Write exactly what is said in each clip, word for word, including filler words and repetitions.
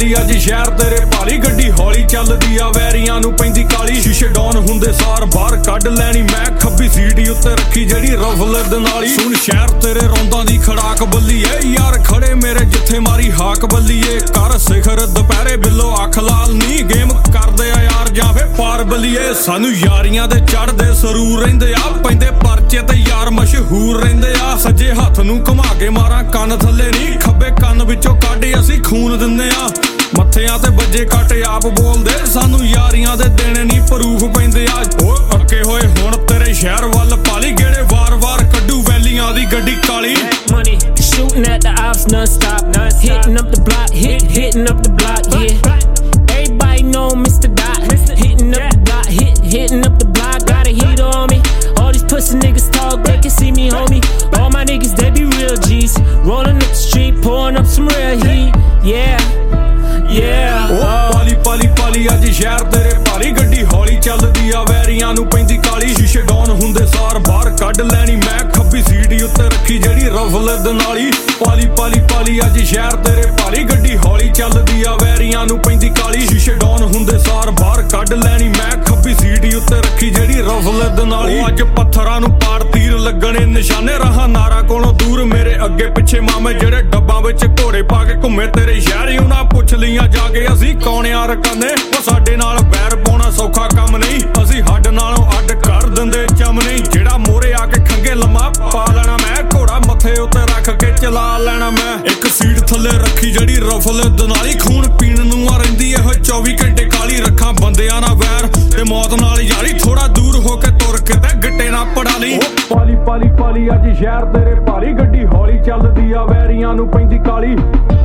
ਪਾਲੀ ਅੱਜ ਸ਼ਹਿਰ ਤੇਰੇ ਭਾਲੀ ਗੱਡੀ ਹੌਲੀ ਚੱਲਦੀ ਆ ਵੈਰੀਆਂ ਨੂੰ ਪੈਂਦੀ ਕਾਲੀ ਸ਼ੀਸ਼ੇ ਡਾਊਨ ਹੁੰਦੇ ਸਾਰ ਬਾਹਰ ਕੱਢ ਲੈਣੀ ਮੈਂ ਖੱਬੀ ਸੀਟੀ ਉੱਤੇ ਰੱਖੀ ਜਿਹੜੀ ਰਫਲ ਦੇ ਨਾਲੀ ਸੁਣ ਸ਼ਹਿਰ ਤੇਰੇ ਰੌਂਦਾਂ ਦੀ ਖੜਾਕ ਬੱਲੀਏ ਯਾਰ ਖੜੇ ਮੇਰੇ ਜਿੱਥੇ ਮਾਰੀ ਹਾਕ ਬੱਲੀਏ ਕਰ ਸਿਖਰ ਦੁਪਹਿਰੇ ਬਿੱਲੋ ਅੱਖ ਲਾਲ ਨੀ ਗੇਮ ਕਰਦੇ ਆ ਯਾਰ ਜਾਂ ਫੇ ਪਾਰ ਬੱਲੀਏ ਸਾਨੂੰ ਯਾਰੀਆਂ ਦੇ ਚੜਦੇ ਸਰੂਰ ਰਹਿੰਦੇ ਆ ਪੈਂਦੇ ਪਰਚੇ ਤੇ ਯਾਰ ਮਸ਼ਹੂਰ ਰਹਿੰਦੇ ਆ ਸੱਜੇ ਹੱਥ ਨੂੰ ਘੁਮਾ ਕੇ ਮਾਰਾਂ ਕੰਨ ਥੱਲੇ ਨੀ ਖੱਬੇ ਕੰਨ ਵਿੱਚੋਂ ਕੱਢ ਅਸੀਂ ਖੂਨ ਦਿੰਦੇ ਆ ਮੱਥਿਆਂ ਤੇ ਵੱਜੇ ਕੱਟ ਆਪ ਬੋਲਦੇ ਸਾਨੂੰ ਯਾਰੀਆਂ ਦੇ ਦੇਣੇ ਨੀ ਪ੍ਰੂਫ ਪੈਂਦੇ ਆ ਓ ਅੱਕੇ ਹੋਏ ਹੁਣ ਤੇਰੇ ਸ਼ਹਿਰ ਵੱਲ ਪਾਲੀ ਗੇੜੇ ਵਾਰ-ਵਾਰ ਕੱਢੂ ਵੈਲੀਆਂ ਦੀ ਗੱਡੀ ਕਾਲੀ money shooting at the ops non-stop hitting up the block hit hitting up the block yeah everybody know Mister Dot hitting up the block hit hitting up the block got a heater on me all these pussy niggas talk they can see me homie all my niggas they be real G's rolling up the street pouring up some real heat yeah yeah ਓ ਪਾਲੀ ਪਾਲੀ ਪਾਲੀ ਅੱਜ ਸ਼ਹਿਰ ਤੇਰੇ ਭਾਲੀ ਗੱਡੀ ਹੌਲੀ ਚੱਲਦੀ ਆ ਵੈਰੀਆਂ ਨੂੰ ਪੈਂਦੀ ਕਾਲੀ ਸ਼ੀਸ਼ੇ ਡਾਊਨ ਹੁੰਦੇ ਸਾਰ ਬਾਹਰ ਕੱਢ ਲੈਣੀ ਮੈਂ ਖੱਬੀ ਸੀਟੀ ਉੱਤੇ ਰੱਖੀ ਜਿਹੜੀ ਰਫਲ ਦੇ ਨਾਲੀ ਪਾਲੀ ਪਾਲੀ ਪਾਲੀ ਅੱਜ ਸ਼ਹਿਰ ਤੇਰੇ ਭਾਲੀ ਗੱਡੀ ਹੌਲੀ ਚੱਲਦੀ ਆ ਵੈਰੀਆਂ ਨੂੰ ਪੈਂਦੀ ਕਾਲੀ ਸ਼ੀਸ਼ੇ ਡਾਊਨ ਹੁੰਦੇ ਸਾਰ ਬਾਹਰ ਕੱਢ ਲੈਣੀ ਮੈਂ ਖੱਬੀ ਸੀਟੀ ਉੱਤੇ ਰੱਖੀ ਜਿਹੜੀ ਰਫਲ ਦੇ ਨਾਲੀ ਅੱਜ ਪੱਥਰਾਂ ਨੂੰ ਪਾੜ ਤੀਰ ਲੱਗਣੇ ਨਿਸ਼ਾਨੇ ਰਹਾ ਨਾਰਾ ਕੋਲੋਂ ਦੂਰ ਮੇਰੇ ਅੱਗੇ ਪਿੱਛੇ ਮਾਮੇ ਜਿਹੜੇ ਡੱਬਾਂ ਵਿੱਚ ਘੋੜੇ ਪਾ ਕੇ ਘੁੰਮੇ ਤੇਰੇ ਸ਼ਹਿਰੀ ਉਹਨਾਂ ਪੁੱਛ ਲਈਆਂ ਜਾ ਕੇ ਅਸੀਂ ਕੌਣ ਆ ਰਕਾਨੇ ਉਹ ਸਾਡੇ ਨਾਲ ਬੈਰ ਪਾਉਣਾ ਸੌਖਾ ਕੰਮ ਨਹੀਂ ਅਸੀਂ ਹੱਡ ਨਾਲੋਂ ਅੱਡ ਕਰ ਦਿੰਦੇ ਚਮ ਨਹੀਂ ਜਿਹੜਾ ਮੋਰੇ ਆ ਕੇ ਖੰਗੇ ਲੰਮਾ ਪਾ ਲੈਣਾ ਮੈਂ ਘੋੜਾ ਮੱਥੇ ਉੱਤੇ ਰੱਖ ਕੇ ਚਲਾ ਲੈਣਾ ਮੈਂ ਇੱਕ ਸੀਟ ਥੱਲੇ ਰੱਖੀ ਜਿਹੜੀ ਰਫਲ ਦਨਾਲੀ ਖੂਨ ਪੀਣ ਨੂੰ ਆ ਰਹਿੰਦੀ ਇਹੋ ਚੌਵੀ ਘੰਟੇ ਕਾਲੀ ਰੱਖਾਂ ਬੰਦਿਆਂ ਨਾਲ ਵੈਰ ਤੇ ਮੌਤ ਨਾਲ ਯਾਰੀ ਥੋੜਾ ਦੂਰ ਹੋ ਕੇ ਤੁਰ ਕੇ ਤੇ ਗਿੱਟੇ ਨਾ ਪੜਾ ਲਈ ਪਾਲੀ ਪਾਲੀ ਪਾਲੀ ਅੱਜ ਸ਼ਹਿਰ ਤੇਰੇ ਭਾਲੀ ਗੱਡੀ ਹੌਲੀ ਚੱਲਦੀ ਆ ਵੈਰੀਆਂ ਨੂੰ ਪੈਂਦੀ ਕਾਲੀ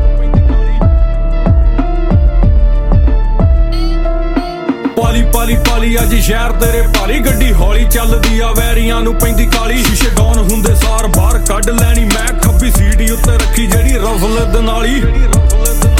ਪਾਲੀ ਪਾਲੀ ਪਾਲੀ ਅੱਜ ਸ਼ਹਿਰ ਤੇਰੇ ਭਾਲੀ ਗੱਡੀ ਹੌਲੀ ਚੱਲਦੀ ਆ ਵੈਰੀਆਂ ਨੂੰ ਪੈਂਦੀ ਕਾਲੀ ਸ਼ੀਸ਼ੇ ਡਾਊਨ ਹੁੰਦੇ ਸਾਰ ਬਾਹਰ ਕੱਢ ਲੈਣੀ ਮੈਂ ਖੱਬੀ ਸੀਟੀ ਉੱਤੇ ਰੱਖੀ ਜਿਹੜੀ ਰਫਲ ਦੇ ਨਾਲੀ